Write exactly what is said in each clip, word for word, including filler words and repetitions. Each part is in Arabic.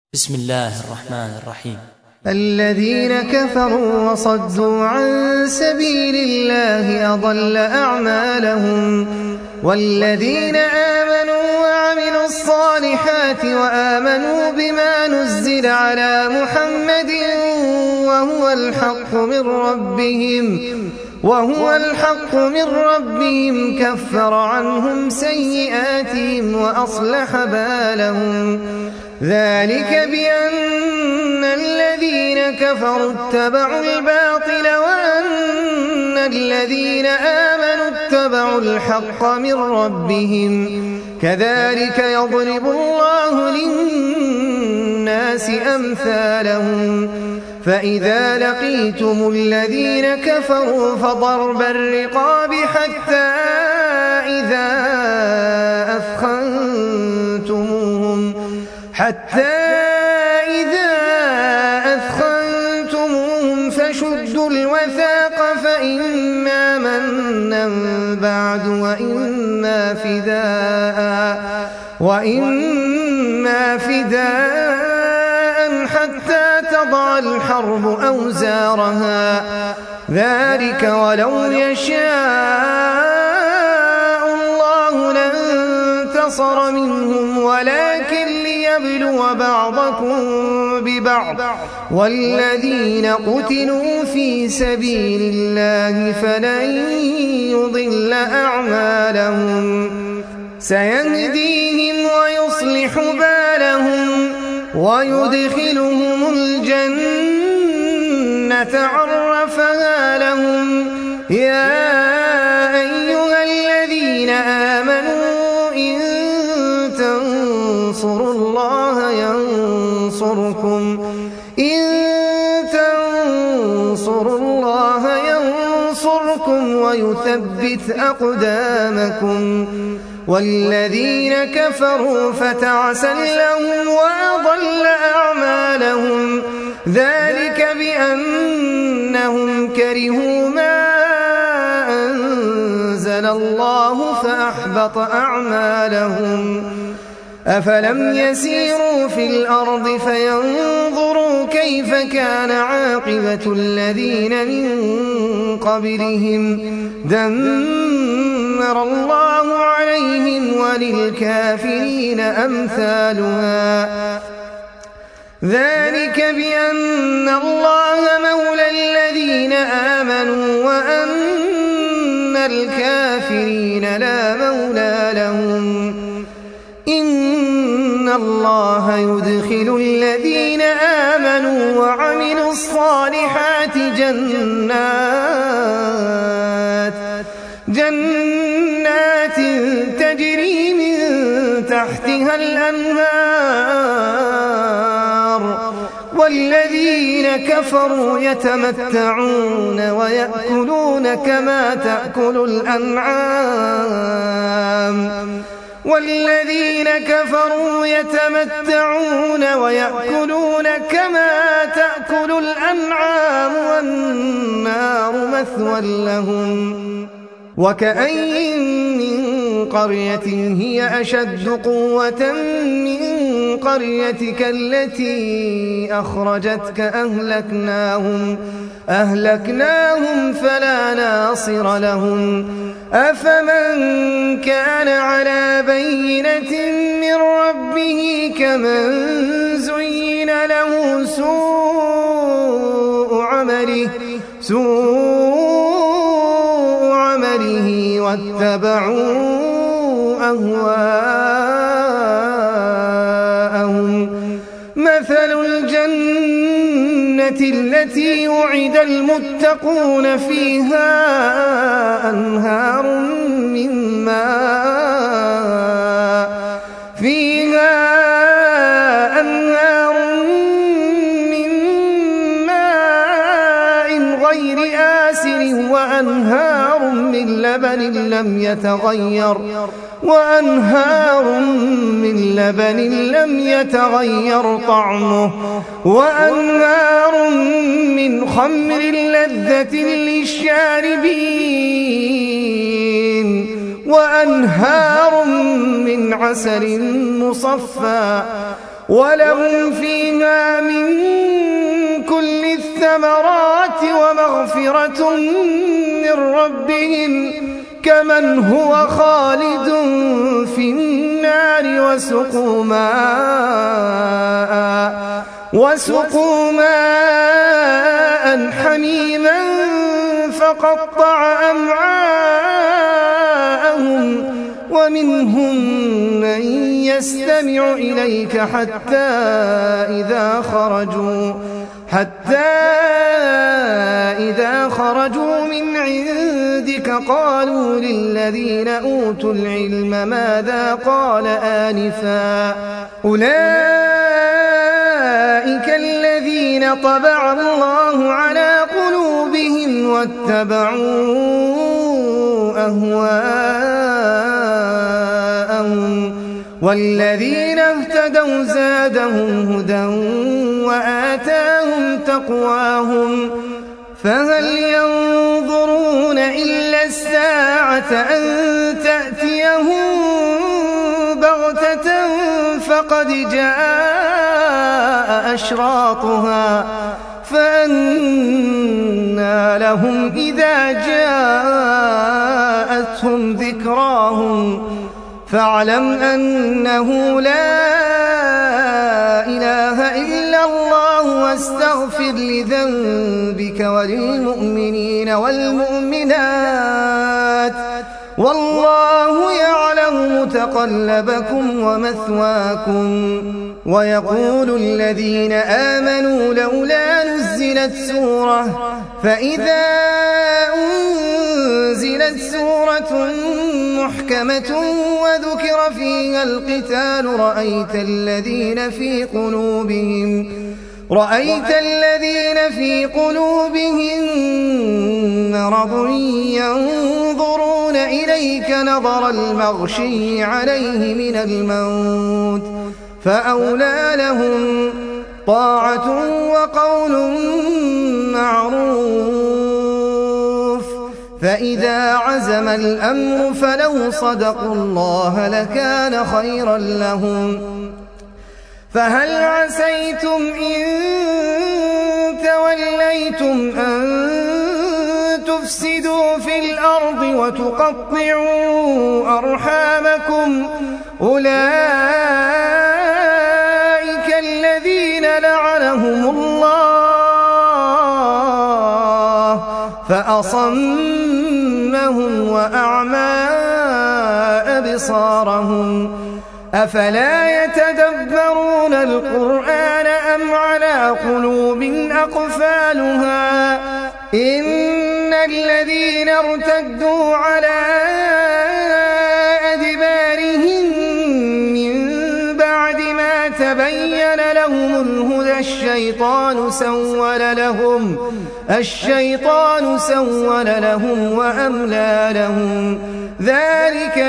بسم الله الرحمن الرحيم. الذين كفروا وصدوا عن سبيل الله أضل أعمالهم والذين آمنوا وعملوا الصالحات وآمنوا بما نزل على محمد وهو الحق من ربهم وهو الحق من ربهم كفر عنهم سيئاتهم وأصلح بالهم ذلك بأن الذين كفروا اتبعوا الباطل وأن الذين آمنوا اتبعوا الحق من ربهم كذلك يضرب الله للناس أمثالهم فإذا لقيتم الذين كفروا فضرب الرقاب حتى إذا أثخنتموهم حتى إذا أثخنتموهم فشدوا الوثاق فإما منا بعد وإما فداء وإما فداء حتى تضع الحرب أوزارها ذلك ولو يشاء الله لانتصر منهم ولكن ليبلو بعضكم ببعض والذين قتلوا في سبيل الله فلن يضل أعمالهم سيهديهم ويصلح بالهم ويدخلهم الجنة عرفها لهم يا أيها الذين آمنوا إن تنصروا الله ينصركم إن تنصروا الله ينصركم ويثبت أقدامكم والذين كفروا فتعسا لهم وأضل أعمالهم ذلك بأنهم كرهوا ما أنزل الله فأحبط أعمالهم أفلم يسيروا في الأرض فينظروا كيف كان عاقبة الذين من قبلهم دمر الله عليهم وللكافرين أمثالها ذلك بأن الله مولى الذين آمنوا وأن الكافرين لا مولى لهم إن الله يدخل الذين آمنوا وعملوا الصالحات جنات جنات تجري من تحتها الأنهار والذين كفروا يتمتعون ويأكلون كما تأكل الأنعام والذين كفروا يتمتعون ويأكلون كما تأكل الأنعام والنار مثوى لهم وكأين من قرية هي أشد قوة من قريتك التي أخرجتك أهلكناهم أهلكناهم فلا ناصر لهم أفمن كان على بينة من ربه كمن زين له سوء عمله سوء عمله واتبعوا أهواءهم مثل الجنة التي وعد المتقون فيها أنهار من ماء فيها أنهار من ماء غير آسن وأنهار من لبن لم يتغير وأنهار من لبن لم يتغير طعمه وأنهار من خمر لذة للشاربين وأنهار من عسل مصفى ولهم فيها الثمرات ومغفرة من ربهم كمن هو خالد في النار وسقوا ماء وسقوا ماء حميما فقطع أمعاءهم ومنهم من يستمع إليك حتى إذا خرجوا حتى إذا خرجوا من عندك قالوا للذين أوتوا العلم ماذا قال آنفا أولئك الذين طبع الله على قلوبهم واتبعوا أهواءهم والذين اهتدوا زادهم هدى وآتاهم تقواهم فهل ينظرون إلا الساعة أن تأتيهم بغتة فقد جاء أشراطها فأنى لهم إذا جاءتهم ذكراهم فاعلم أنه لا إله إلا الله واستغفر لذنبك وللمؤمنين والمؤمنات والله يعلم متقلبكم ومثواكم ويقول الذين آمنوا لولا نزلت سورة فإذا أنزلت سورة محكمة وذكر فيها القتال رأيت الذين في قلوبهم رأيت الذين في قلوبهم مرض ينظرون إليك نظر المغشي عليه من الموت فأولى لهم طاعة وقول معروف فإذا عزم الأمر فلو صدقوا الله لكان خيرا لهم فهل عسيتم إن توليتم أن تفسدوا في الأرض وتقطعوا أرحامكم أولئك الذين لعنهم الله فأصمهم وأعمى أبصارهم أفلا يتدبرون القرآن أم على قلوب أقفالها إن الذين ارتدوا على أدبارهم من بعد ما تبين لهم الهدى الشيطان سول لهم الشيطان سول لهم وأملى لهم ذلك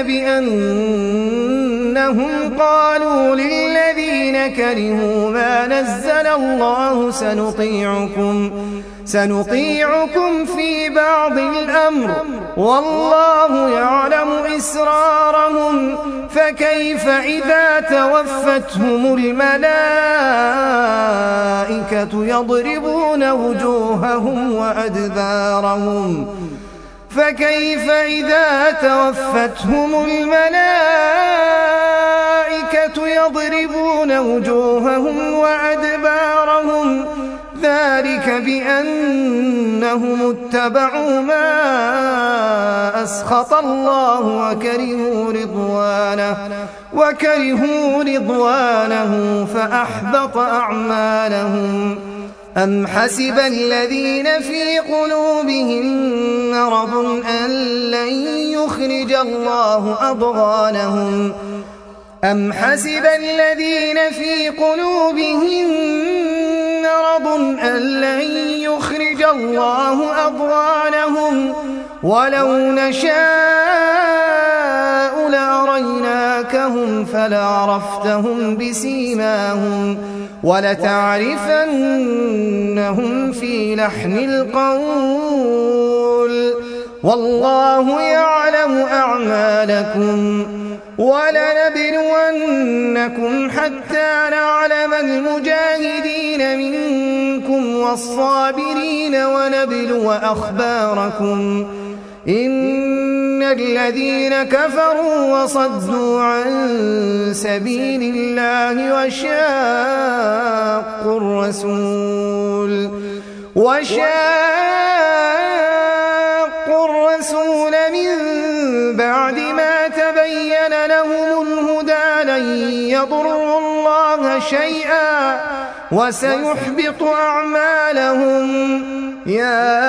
بأنهم قالوا للذين كرهوا ما نزل الله سنطيعكم سنطيعكم في بعض الأمر والله يعلم إسرارهم فكيف إذا توفتهم الملائكة يضربون وجوههم وأدبارهم فكيف إذا توفتهم الملائكة يضربون وجوههم وأدبارهم ذلك بأنهم اتبعوا ما أسخط الله وكرهوا رضوانه وكرهوا رضوانه فأحبط أعمالهم أم حسب الذين في قلوبهم مرض أن لن يخرج الله أضغانهم أم حسب الذين في قلوبهم مرض أن لن يخرج الله أضغانهم ولو نشاء لأريناكهم فلعرفتهم بسيماهم ولتعرفنهم في لحن القول والله يعلم أعمالكم ولنبلونكم حتى نعلم المجاهدين منكم والصابرين ونبلو أخباركم إن الذين كفروا وصدوا عن سبيل الله وشاقوا الرسول وشاقوا الرسول من بعد ما تبين لهم الهدى لن يضروا الله شيئا وسيحبط أعمالهم يا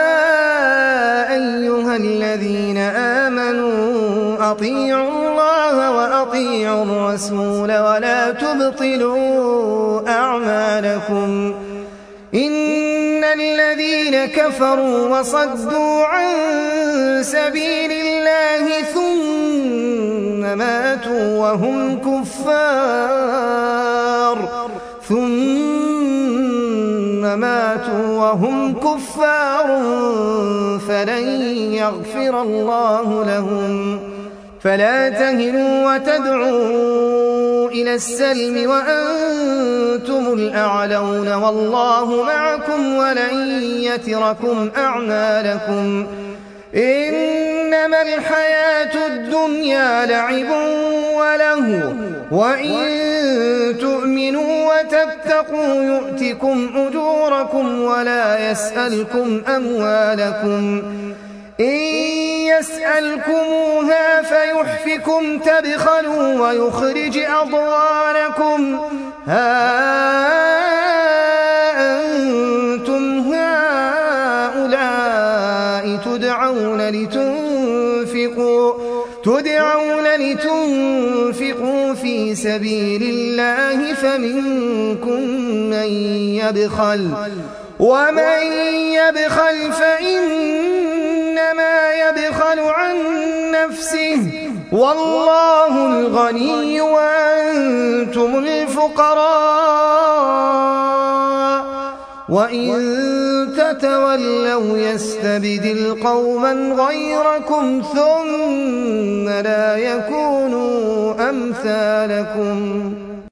أيها الذين آمنوا أطيعوا الله وأطيعوا الرسول ولا تبطلوا أعمالكم إن الذين كفروا وصدوا عن سبيل الله ثم ماتوا وهم كفار ثم ماتوا وهم كفار فلن يغفر الله لهم فلا تهنوا وتدعوا إلى السلم وأنتم الأعلون والله معكم ولن يتركم أعمالكم إنما الحياة الدنيا لعب وله وإن تؤمنوا وتتقوا يؤتكم أجوركم ولا يسألكم أموالكم إن يسألكموها فيحفكم تبخلوا ويخرج أضغانكم ها أنتم هؤلاء تدعون لتنفقوا تدعون لتنفقوا في سبيل الله فمنكم من يبخل ومن يبخل فإنما يبخل عن نفسه والله الغني وأنتم الفقراء وإن تتولوا يستبدل قوما غيركم ثم لا يكونوا أمثالكم